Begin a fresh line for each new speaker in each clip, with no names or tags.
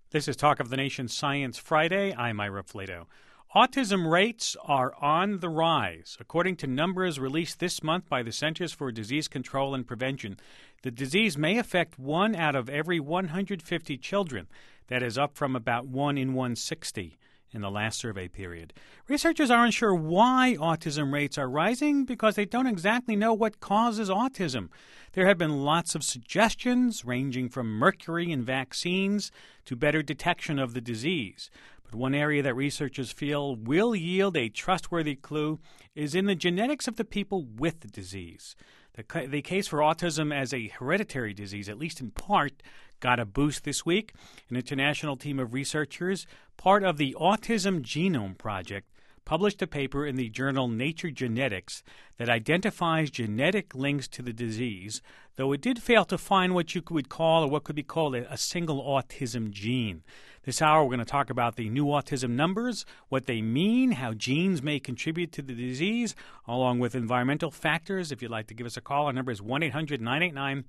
This is Talk of the Nation Science Friday. I'm Ira Flato. Autism rates are on the rise. According to numbers released this month by the Centers for Disease Control and Prevention, the disease may affect 1 out of every 150 children. That is up from about 1 in 160 in the last survey period. Researchers aren't sure why autism rates are rising because they don't exactly know what causes autism. There have been lots of suggestions, ranging from mercury in vaccines to better detection of the disease. But one area that researchers feel will yield a trustworthy clue is in the genetics of the people with the disease. The case for autism as a hereditary disease, at least in part, got a boost this week. An international team of researchers, part of the Autism Genome Project, published a paper in the journal Nature Genetics that identifies genetic links to the disease, though it did fail to find what you could call, or what could be called, a single autism gene. This hour, we're going to talk about the new autism numbers, what they mean, how genes may contribute to the disease, along with environmental factors. If you'd like to give us a call, our number is 1-800-989-8255,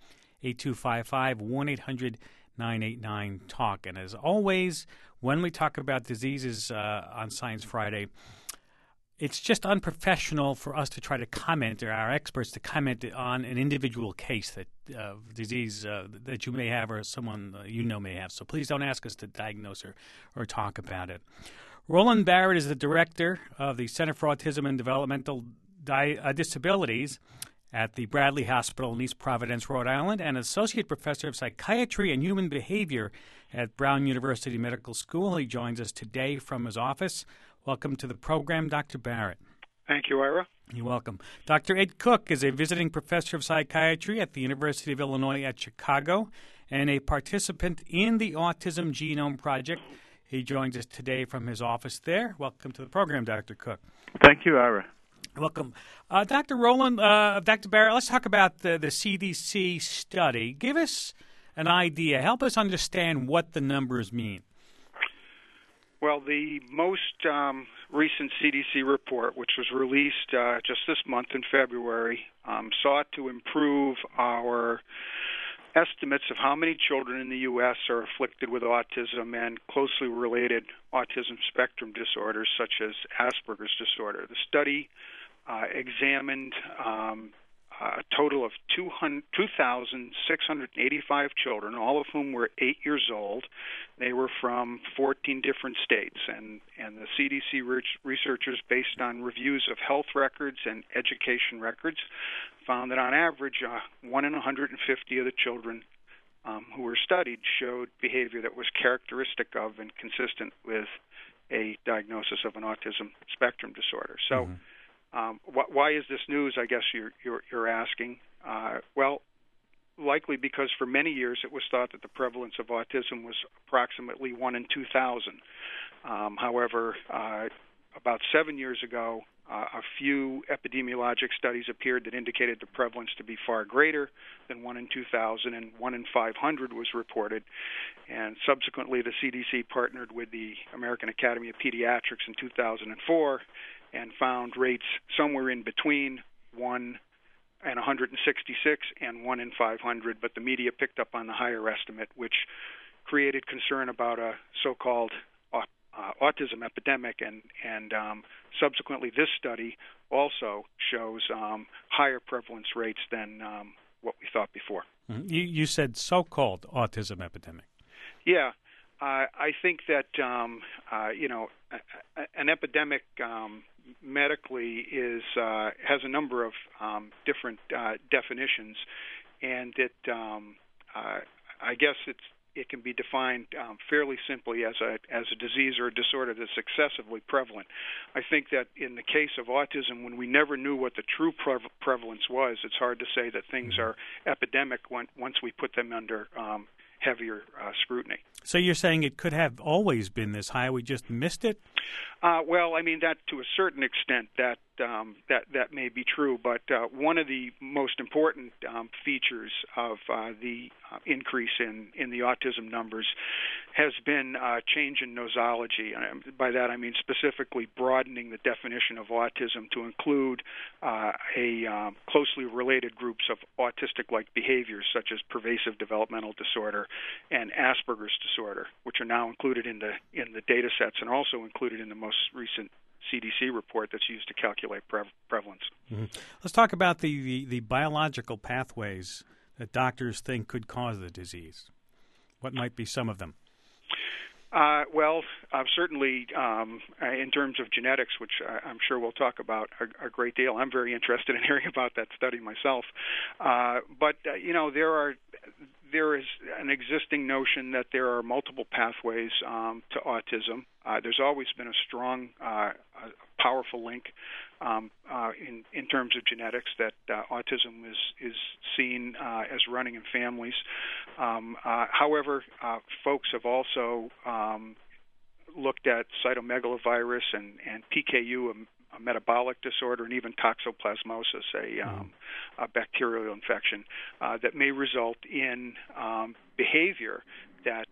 1-800-989-TALK. And as always, when we talk about diseases on Science Friday, it's just unprofessional for us to try to comment, or our experts to comment on an individual case that disease that you may have or someone you know may have. So please don't ask us to diagnose or talk about it. Roland Barrett is the director of the Center for Autism and Developmental Disabilities at the Bradley Hospital in East Providence, Rhode Island, and associate professor of psychiatry and human behavior at Brown University Medical School. He joins us today from his office. Welcome to the program, Dr. Barrett.
Thank you, Ira.
You're welcome. Dr. Ed Cook is a visiting professor of psychiatry at the University of Illinois at Chicago and a participant in the Autism Genome Project. He joins us today from his office there. Welcome to the program, Dr. Cook.
Thank you, Ira.
Welcome. Dr. Dr. Barrett, let's talk about the CDC study. Give us an idea. Help us understand what the numbers mean.
Well, the most recent CDC report, which was released just this month in February, sought to improve our estimates of how many children in the U.S. are afflicted with autism and closely related autism spectrum disorders such as Asperger's disorder. The study examined a total of 2,685 children, all of whom were 8 years old. They were from 14 different states, and the CDC researchers, based on reviews of health records and education records, found that on average, 1 in 150 of the children who were studied showed behavior that was characteristic of and consistent with a diagnosis of an autism spectrum disorder. So. Why is this news, I guess you're asking? Well, likely because for many years it was thought that the prevalence of autism was approximately 1 in 2,000. However, about 7 years ago, a few epidemiologic studies appeared that indicated the prevalence to be far greater than 1 in 2,000, and 1 in 500 was reported. And subsequently, the CDC partnered with the American Academy of Pediatrics in 2004 and found rates somewhere in between 1 in 166 and 1 in 500, but the media picked up on the higher estimate, which created concern about a so-called autism epidemic, and subsequently this study also shows higher prevalence rates than what we thought before.
You said so-called autism epidemic.
Yeah. I think that, an epidemic medically has a number of different definitions, and I guess it can be defined fairly simply as a disease or a disorder that's excessively prevalent. I think that in the case of autism, when we never knew what the true prevalence was, it's hard to say that things are epidemic once we put them under heavier scrutiny.
So you're saying it could have always been this high, we just missed it?
Well, I mean, that to a certain extent, that that may be true, but one of the most important features of the increase in the autism numbers has been change in nosology. And by that I mean specifically broadening the definition of autism to include closely related groups of autistic-like behaviors such as pervasive developmental disorder and Asperger's disorder, which are now included in the data sets and also included in the most recent CDC report that's used to calculate prevalence.
Mm-hmm. Let's talk about the biological pathways that doctors think could cause the disease. What might be some of them?
Certainly in terms of genetics, which I'm sure we'll talk about a great deal. I'm very interested in hearing about that study myself. There is an existing notion that there are multiple pathways to autism. There's always been a strong, powerful link in terms of genetics that autism is seen as running in families. However, folks have also looked at cytomegalovirus and PKU, a metabolic disorder, and even toxoplasmosis, a bacterial infection that may result in behavior that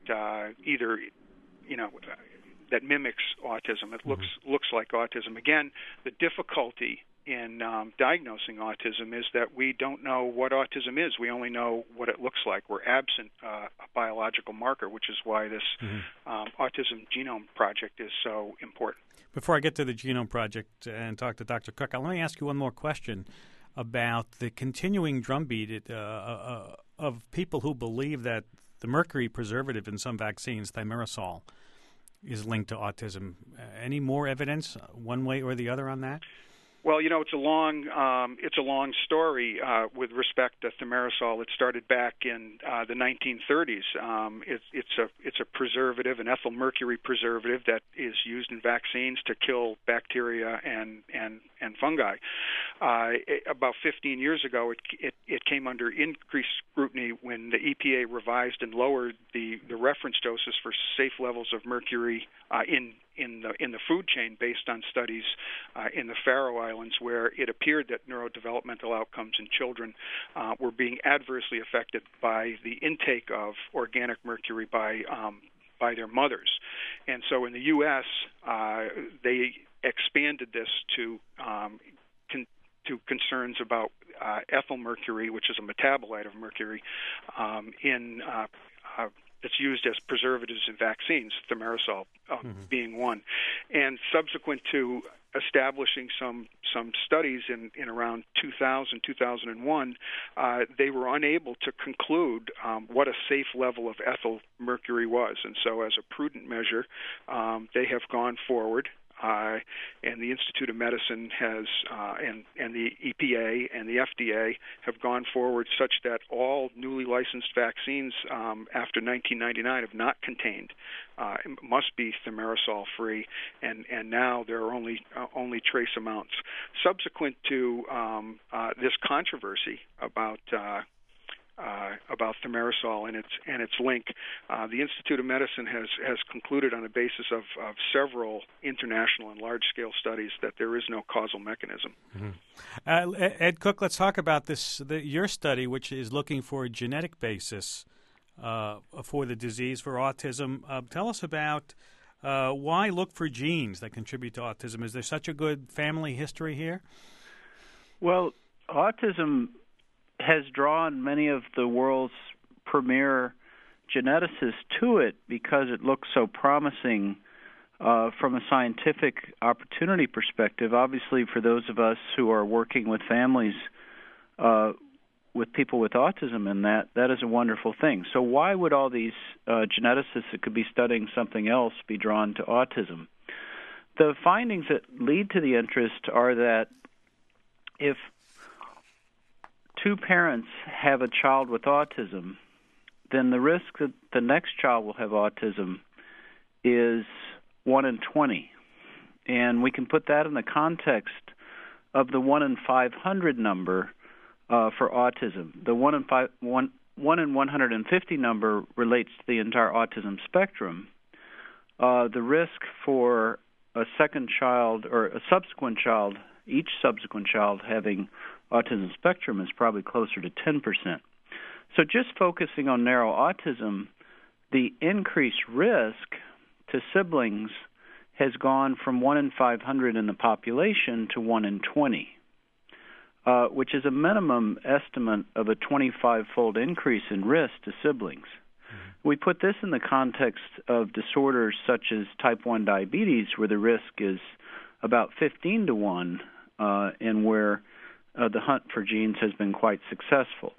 that mimics autism. It looks like autism. Again, the difficulty in diagnosing autism is that we don't know what autism is. We only know what it looks like. We're absent a biological marker, which is why this Autism Genome Project is so important.
Before I get to the Genome Project and talk to Dr. Cook, let me ask you one more question about the continuing drumbeat of people who believe that the mercury preservative in some vaccines, thimerosal, is linked to autism. Any more evidence, one way or the other, on that?
Well, it's a long story with respect to thimerosal. It started back in the 1930s. It's a preservative, an ethyl mercury preservative that is used in vaccines to kill bacteria and fungi. About 15 years ago, it came under increased scrutiny when the EPA revised and lowered the reference doses for safe levels of mercury in the food chain based on studies in the Faroe Islands, where it appeared that neurodevelopmental outcomes in children were being adversely affected by the intake of organic mercury by their mothers. And so in the U.S., they expanded this to concerns about ethyl mercury, which is a metabolite of mercury, that's used as preservatives in vaccines, thimerosal being one. And subsequent to establishing some studies in around 2000, 2001, they were unable to conclude what a safe level of ethyl mercury was. And so as a prudent measure, they have gone forward. And the Institute of Medicine has, and the EPA and the FDA have gone forward such that all newly licensed vaccines after 1999 have not contained, must be thimerosal free, and now there are only trace amounts. Subsequent to this controversy about thimerosal and its link, the Institute of Medicine has concluded on the basis of several international and large-scale studies that there is no causal mechanism.
Ed Cook, let's talk about your study, which is looking for a genetic basis for the disease, for autism. Tell us about why look for genes that contribute to autism. Is there such a good family history here?
Well, autism has drawn many of the world's premier geneticists to it because it looks so promising from a scientific opportunity perspective. Obviously, for those of us who are working with families with people with autism, and that is a wonderful thing. So why would all these geneticists that could be studying something else be drawn to autism? The findings that lead to the interest are that if two parents have a child with autism, then the risk that the next child will have autism is 1 in 20. And we can put that in the context of the 1 in 500 number for autism. The 1 in 150 number relates to the entire autism spectrum. The risk for a second child or a subsequent child each subsequent child having autism spectrum is probably closer to 10%. So just focusing on narrow autism, the increased risk to siblings has gone from 1 in 500 in the population to 1 in 20, which is a minimum estimate of a 25-fold increase in risk to siblings. We put this in the context of disorders such as type 1 diabetes, where the risk is about 15 to 1, and where the hunt for genes has been quite successful.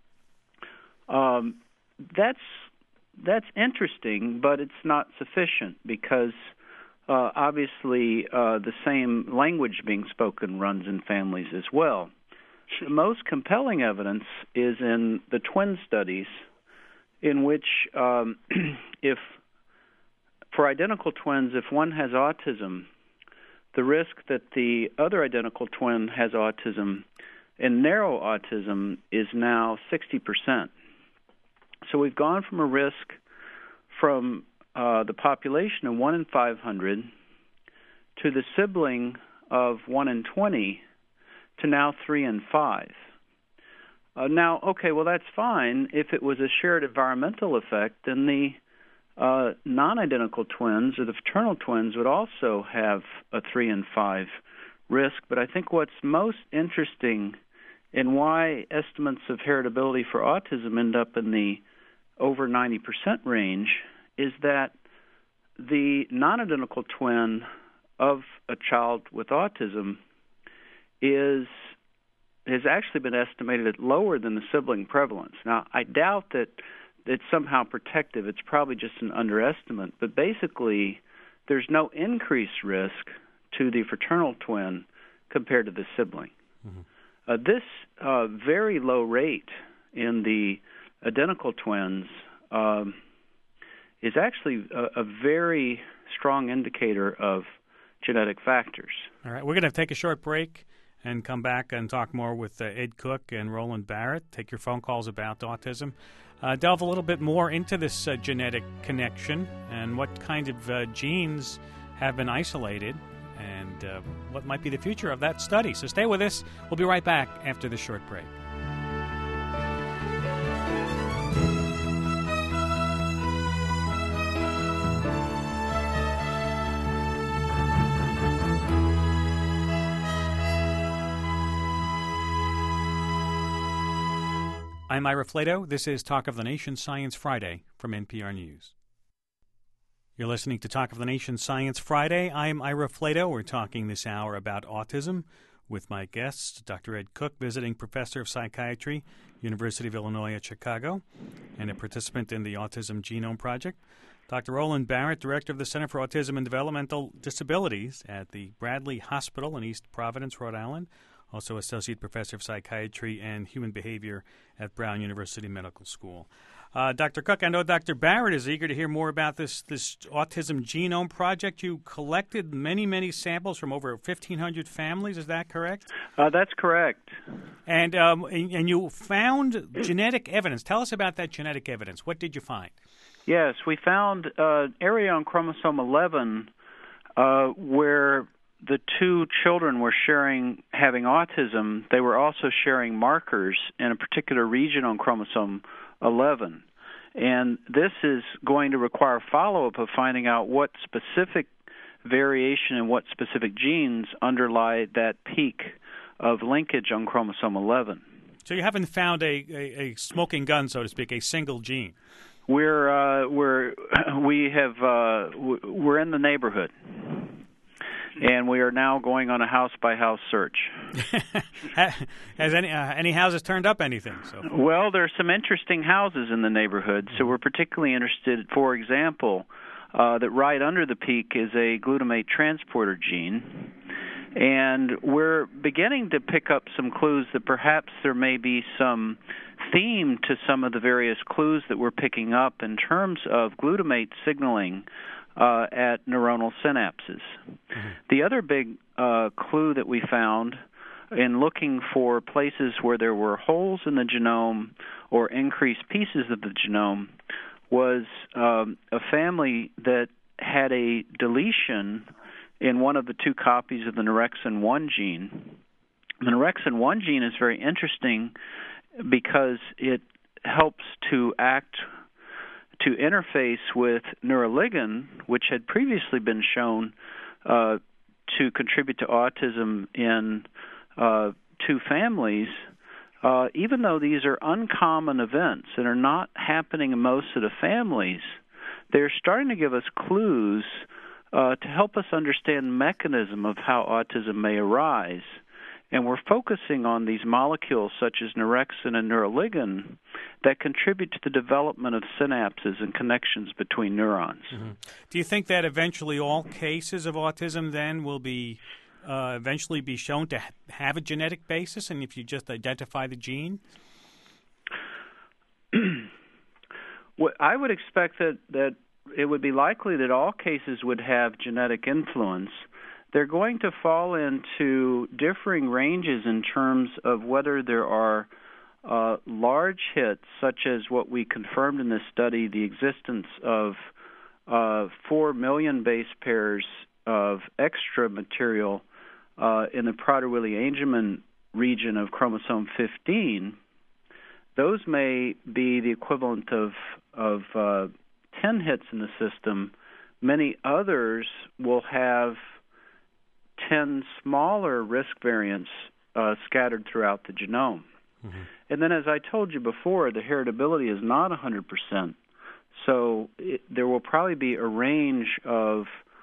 That's interesting, but it's not sufficient because obviously the same language being spoken runs in families as well. The most compelling evidence is in the twin studies, in which if for identical twins, if one has autism, the risk that the other identical twin has autism and narrow autism is now 60%. So we've gone from a risk from the population of 1 in 500 to the sibling of 1 in 20 to now 3 in 5. Now, okay, well, that's fine. If it was a shared environmental effect, then the non-identical twins or the fraternal twins would also have a 3 in 5 risk. But I think what's most interesting in why estimates of heritability for autism end up in the over 90% range is that the non-identical twin of a child with autism has actually been estimated at lower than the sibling prevalence. Now, I doubt that it's somehow protective. It's probably just an underestimate. But basically, there's no increased risk to the fraternal twin compared to the sibling. Mm-hmm. This very low rate in the identical twins is actually a very strong indicator of genetic factors.
All right, we're going to take a short break and come back and talk more with Ed Cook and Roland Barrett. Take your phone calls about autism. Delve a little bit more into this genetic connection and what kind of genes have been isolated and what might be the future of that study. So stay with us. We'll be right back after this short break. I'm Ira Flato. This is Talk of the Nation Science Friday from NPR News. You're listening to Talk of the Nation Science Friday. I'm Ira Flato. We're talking this hour about autism with my guests, Dr. Ed Cook, visiting professor of psychiatry, University of Illinois at Chicago, and a participant in the Autism Genome Project, Dr. Roland Barrett, director of the Center for Autism and Developmental Disabilities at the Bradley Hospital in East Providence, Rhode Island, also associate professor of psychiatry and human behavior at Brown University Medical School. Dr. Cook, I know Dr. Barrett is eager to hear more about this Autism Genome Project. You collected many samples from over 1,500 families. Is that correct?
That's correct.
And you found genetic evidence. Tell us about that genetic evidence. What did you find?
Yes, we found an area on chromosome 11 where the two children were having autism. They were also sharing markers in a particular region on chromosome 11. And this is going to require follow-up of finding out what specific variation and what specific genes underlie that peak of linkage on chromosome 11.
So you haven't found a smoking gun, so to speak, a single gene.
We're in the neighborhood. And we are now going on a house-by-house search.
Has any houses turned up anything? So
well, there are some interesting houses in the neighborhood, so we're particularly interested, for example, that right under the peak is a glutamate transporter gene. And we're beginning to pick up some clues that perhaps there may be some theme to some of the various clues that we're picking up in terms of glutamate signaling at neuronal synapses. Mm-hmm. The other big clue that we found in looking for places where there were holes in the genome or increased pieces of the genome was a family that had a deletion in one of the two copies of the Norexin-1 gene. The Norexin-1 gene is very interesting because it helps to interface with neuroligin, which had previously been shown to contribute to autism in two families, even though these are uncommon events and are not happening in most of the families. They're starting to give us clues to help us understand the mechanism of how autism may arise. And we're focusing on these molecules such as Norexin and neuroligin that contribute to the development of synapses and connections between neurons.
Mm-hmm. Do you think that eventually all cases of autism then will be eventually be shown to have a genetic basis, and if you just identify the gene?
Well, I would expect that it would be likely that all cases would have genetic influence. They're going to fall into differing ranges in terms of whether there are large hits, such as what we confirmed in this study, the existence of 4 million base pairs of extra material in the Prader-Willi-Angelman region of chromosome 15. Those may be the equivalent of 10 hits in the system. Many others will have 10 smaller risk variants scattered throughout the genome. Mm-hmm. And then, as I told you before, the heritability is not 100%. So there will probably be a range of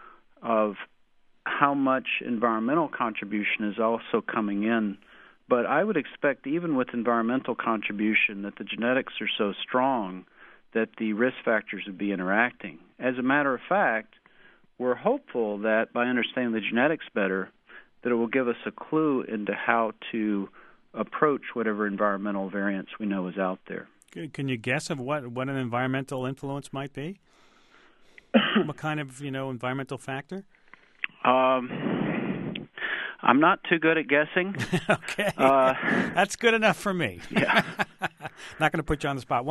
how much environmental contribution is also coming in. But I would expect, even with environmental contribution, that the genetics are so strong that the risk factors would be interacting. As a matter of fact, we're hopeful that by understanding the genetics better, that it will give us a clue into how to approach whatever environmental variants we know is out there.
Can you guess of what an environmental influence might be? What kind of, environmental factor?
I'm not too good at guessing.
Okay. That's good enough for me.
Yeah.
Not going to put you on the spot.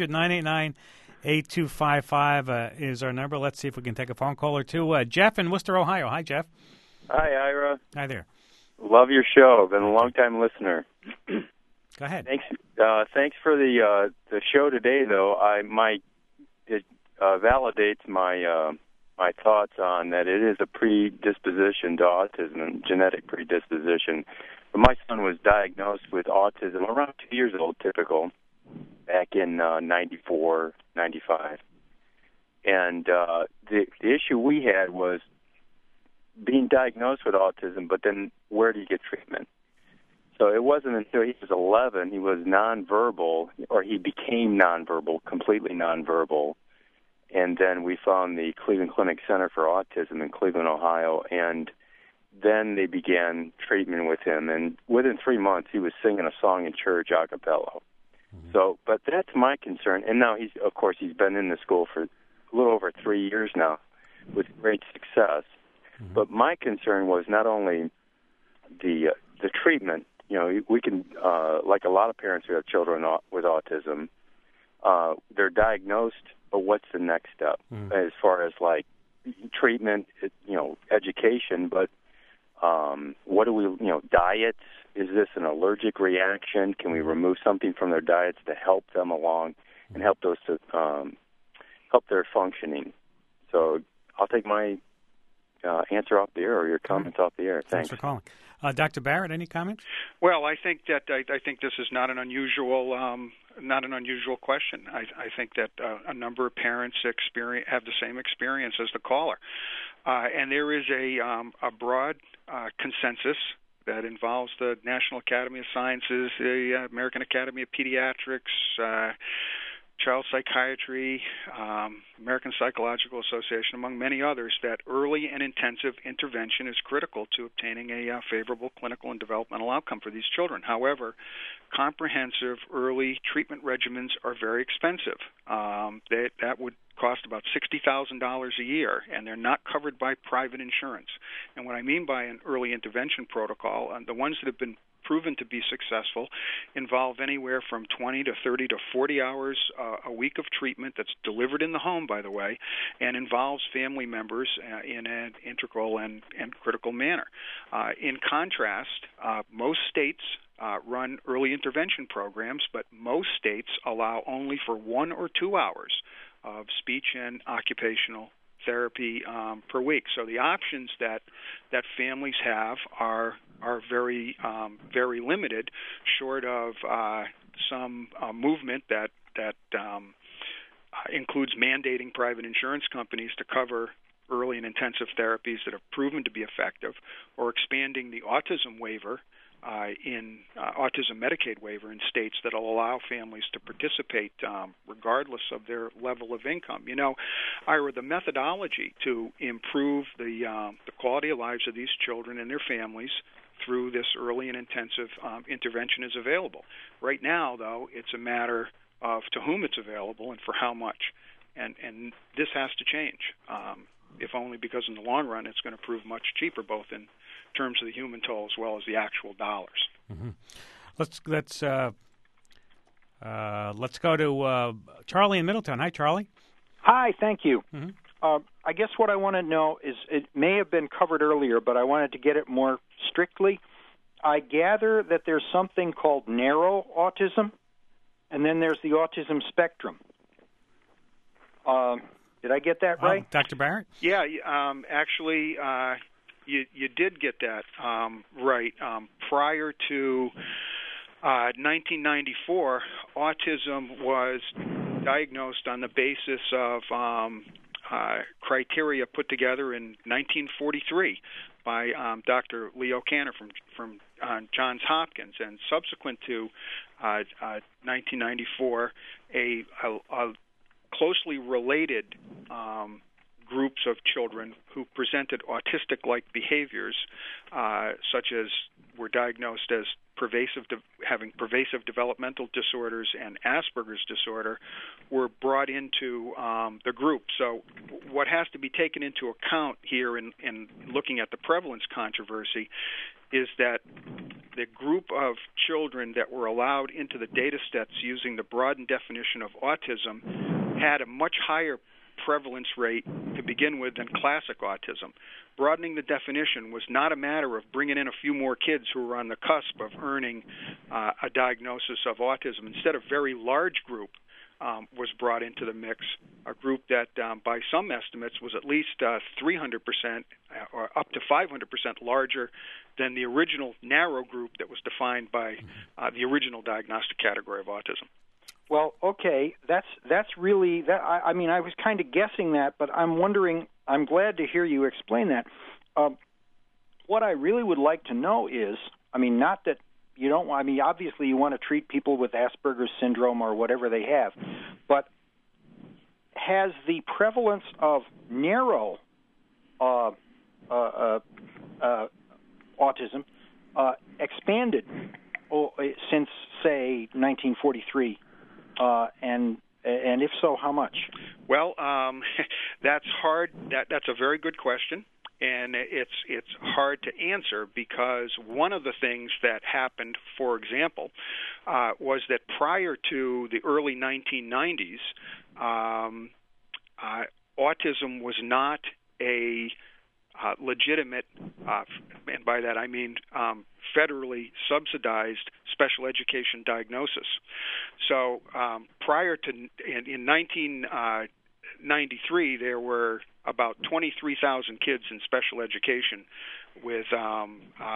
1-800-989-8255 is our number. Let's see if we can take a phone call or two. Jeff in Worcester, Ohio. Hi, Jeff.
Hi, Ira.
Hi there.
Love your show. Been a long-time listener.
Go ahead.
Thanks for the show today, though. It validates my thoughts on that it is a predisposition to autism, genetic predisposition. But my son was diagnosed with autism around 2 years old, typical, back in 94, 95. And the issue we had was being diagnosed with autism, but then where do you get treatment? So it wasn't until he was 11 he was nonverbal, or he became nonverbal, completely nonverbal. And then we found the Cleveland Clinic Center for Autism in Cleveland, Ohio, and then they began treatment with him. And within 3 months, he was singing a song in church a cappella. Mm-hmm. So, but that's my concern. And now he's been in the school for a little over 3 years now with great success. Mm-hmm. But my concern was not only the treatment. We can, like a lot of parents who have children with autism, they're diagnosed, but what's the next step as far as like treatment, education, but what do we, diets? Is this an allergic reaction? Can we remove something from their diets to help them along and help those to help their functioning? So I'll take my answer off the air or your comments off the air.
Thanks for calling. Dr. Barrett, any comments?
Well, I think that I think this is not an unusual question. I think that a number of parents have the same experience as the caller, and there is a broad consensus that involves the National Academy of Sciences, the American Academy of Pediatrics, Child Psychiatry, American Psychological Association, among many others, that early and intensive intervention is critical to obtaining a favorable clinical and developmental outcome for these children. However, comprehensive early treatment regimens are very expensive. That would cost about $60,000 a year, and they're not covered by private insurance. And what I mean by an early intervention protocol, the ones that have been proven to be successful involve anywhere from 20 to 30 to 40 hours a week of treatment that's delivered in the home, by the way, and involves family members in an integral and critical manner. In contrast, most states run early intervention programs, but most states allow only for 1 or 2 hours of speech and occupational therapy per week. So the options that families have are very very limited, short of some movement that includes mandating private insurance companies to cover early and intensive therapies that have proven to be effective, or expanding the autism waiver in autism Medicaid waiver in states that will allow families to participate regardless of their level of income. You know, Ira, the methodology to improve the quality of lives of these children and their families through this early and intensive intervention is available. Right now, though, it's a matter of to whom it's available and for how much. And this has to change, if only because in the long run it's going to prove much cheaper, both in terms of the human toll as well as the actual dollars.
Mm-hmm. Let's go to Charlie in Middletown. Hi, Charlie.
Hi, thank you.
Mm-hmm.
I guess what I want to know is, it may have been covered earlier, but I wanted to get it more strictly. I gather that there's something called narrow autism, and then there's the autism spectrum. Did I get that right?
Dr. Barrett?
Yeah, actually, you did get that right. Prior to 1994, autism was diagnosed on the basis of criteria put together in 1943 by Dr. Leo Kanner from Johns Hopkins, and subsequent to 1994, a closely related groups of children who presented autistic-like behaviors, such as were diagnosed as having pervasive developmental disorders and Asperger's disorder, were brought into the group. So what has to be taken into account here in looking at the prevalence controversy is that the group of children that were allowed into the data sets using the broadened definition of autism had a much higher prevalence rate to begin with than classic autism. Broadening the definition was not a matter of bringing in a few more kids who were on the cusp of earning a diagnosis of autism. Instead, a very large group was brought into the mix, a group that by some estimates was at least 300% or up to 500% larger than the original narrow group that was defined by the original diagnostic category of autism.
Well, okay, that's really that. I mean, I was kind of guessing that, but I'm wondering. I'm glad to hear you explain that. What I really would like to know is, I mean, not that you don't. I mean, obviously, you want to treat people with Asperger's syndrome or whatever they have, but has the prevalence of narrow autism expanded since, say, 1943? And if so, how much?
Well, that's hard. That's a very good question, and it's hard to answer because one of the things that happened, for example, was that prior to the early 1990s, autism was not a legitimate, and by that I mean federally subsidized special education diagnosis. So prior to, in 1993, there were about 23,000 kids in special education with, or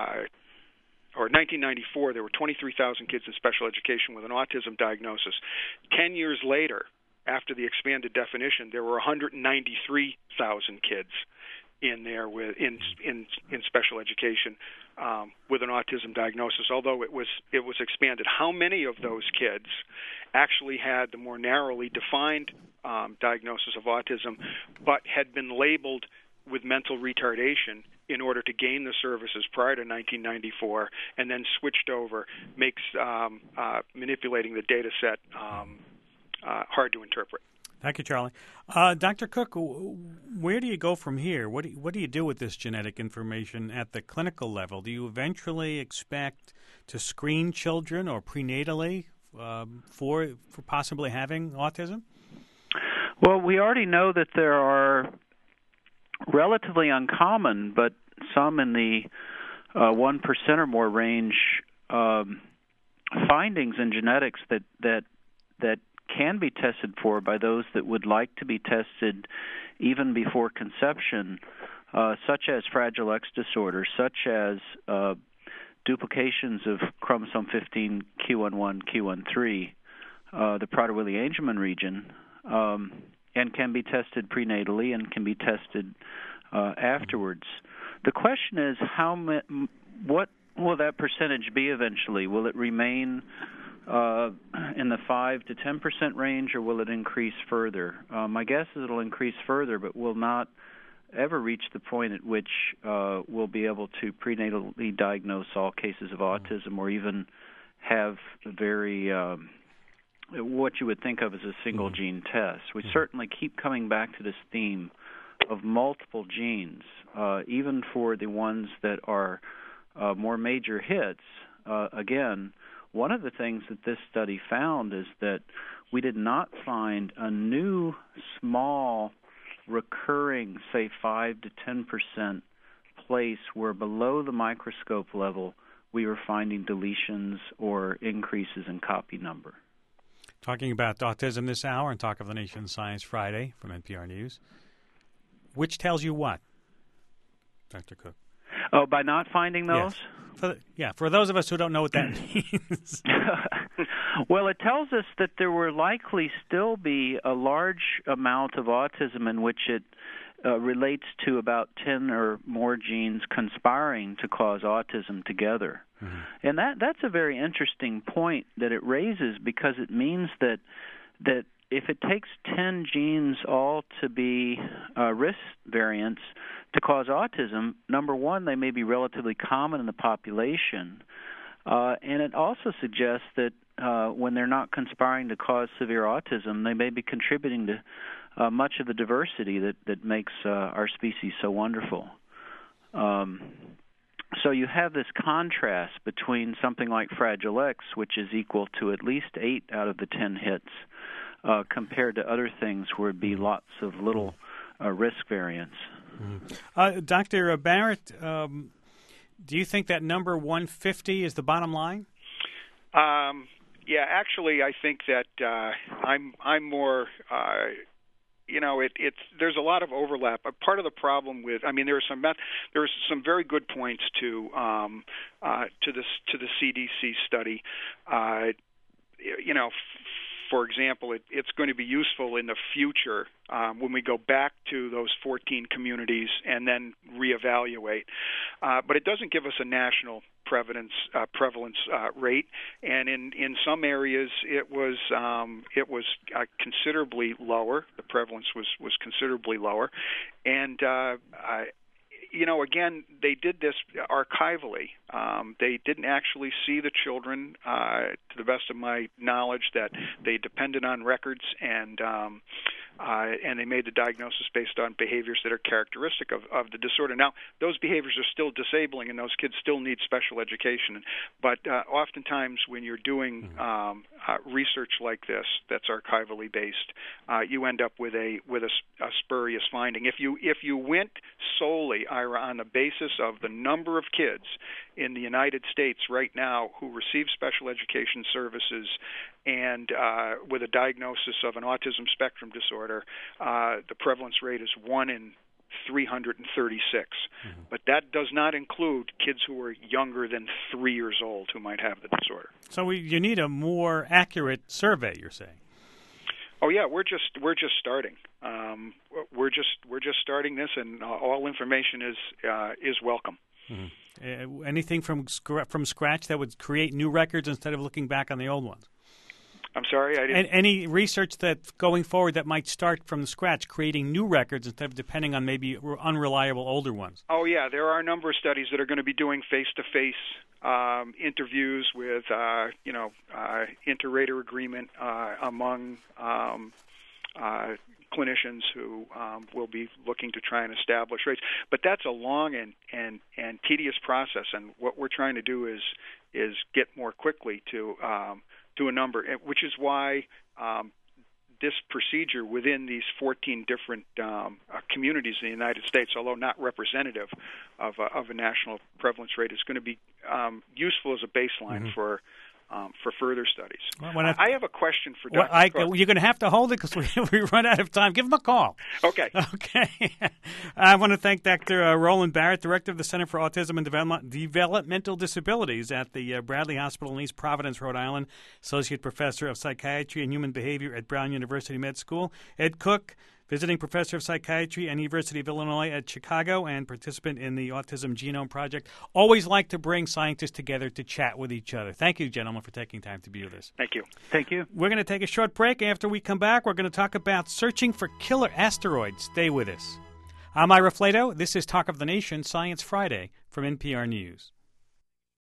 1994, there were 23,000 kids in special education with an autism diagnosis. 10 years later, after the expanded definition, there were 193,000 kids in there with in special education with an autism diagnosis, although it was expanded. How many of those kids actually had the more narrowly defined diagnosis of autism, but had been labeled with mental retardation in order to gain the services prior to 1994, and then switched over, makes manipulating the data set hard to interpret.
Thank you, Charlie. Dr. Cook, where do you go from here? What do you do with this genetic information at the clinical level? Do you eventually expect to screen children or prenatally for possibly having autism?
Well, we already know that there are relatively uncommon, but some in the 1% or more range findings in genetics that can be tested for by those that would like to be tested even before conception, such as Fragile X disorder, such as duplications of chromosome 15, Q11, Q13, the Prader-Willi-Angelman region, and can be tested prenatally and can be tested afterwards. The question is, what will that percentage be eventually? Will it remain in the 5 to 10% range, or will it increase further? My guess is it'll increase further, but will not ever reach the point at which we'll be able to prenatally diagnose all cases of autism, or even have very what you would think of as a single gene test. We certainly keep coming back to this theme of multiple genes, even for the ones that are more major hits. Again, one of the things that this study found is that we did not find a new small recurring, say 5 to 10% place where below the microscope level we were finding deletions or increases in copy number.
Talking about autism this hour and Talk of the Nation Science Friday from NPR News. Which tells you what, Dr. Cook?
Oh, by not finding those?
Yes. For those of us who don't know what that means.
Well, it tells us that there will likely still be a large amount of autism in which it relates to about 10 or more genes conspiring to cause autism together. Mm-hmm. And that's a very interesting point that it raises, because it means that if it takes 10 genes all to be risk variants to cause autism, number one, they may be relatively common in the population. And it also suggests that when they're not conspiring to cause severe autism, they may be contributing to much of the diversity that makes our species so wonderful. So you have this contrast between something like Fragile X, which is equal to at least 8 out of the 10 hits, compared to other things where it'd be lots of little risk variants.
Dr. Barrett, do you think that number 150 is the bottom line?
Yeah, actually, I think that I'm more. There's a lot of overlap. Part of the problem with, there's some very good points to the CDC study. For example, it's going to be useful in the future when we go back to those 14 communities and then reevaluate. But it doesn't give us a national prevalence rate, and in some areas it was considerably lower. The prevalence was considerably lower, and again, they did this archivally. They didn't actually see the children, to the best of my knowledge, that they depended on records, and they made the diagnosis based on behaviors that are characteristic of the disorder. Now, those behaviors are still disabling, and those kids still need special education. But oftentimes, when you're doing research like this, that's archivally based, you end up with a spurious finding. If you went solely, Ira, on the basis of the number of kids in the United States right now who receive special education services and with a diagnosis of an autism spectrum disorder, the prevalence rate is 1 in 336. Mm-hmm. But that does not include kids who are younger than 3 years old who might have the disorder.
So you need a more accurate survey, you're saying?
Oh yeah, we're just starting. We're just starting this, and all information is welcome.
Mm-hmm. Anything from scratch that would create new records instead of looking back on the old ones?
I'm sorry, I didn't.
Any research that going forward that might start from scratch, creating new records instead of depending on maybe unreliable older ones? Oh
yeah, there are a number of studies that are going to be doing face-to-face interviews with, inter-rater agreement among clinicians who will be looking to try and establish rates. But that's a long and tedious process, and what we're trying to do is get more quickly to a number, which is why this procedure within these 14 different communities in the United States, although not representative of a national prevalence rate, is going to be useful as a baseline for further studies.
Well,
I have a question for Dr. Cook.
You're going to have to hold it because we run out of time. Give him a call.
Okay.
Okay. I want to thank Dr. Roland Barrett, Director of the Center for Autism and Developmental Disabilities at the Bradley Hospital in East Providence, Rhode Island, Associate Professor of Psychiatry and Human Behavior at Brown University Med School. Ed Cook, Visiting Professor of Psychiatry at University of Illinois at Chicago and participant in the Autism Genome Project. Always like to bring scientists together to chat with each other. Thank you, gentlemen, for taking time to be with us.
Thank you.
Thank you.
We're going to take a short break. After we come back, we're going to talk about searching for killer asteroids. Stay with us. I'm Ira Flato. This is Talk of the Nation, Science Friday from NPR News.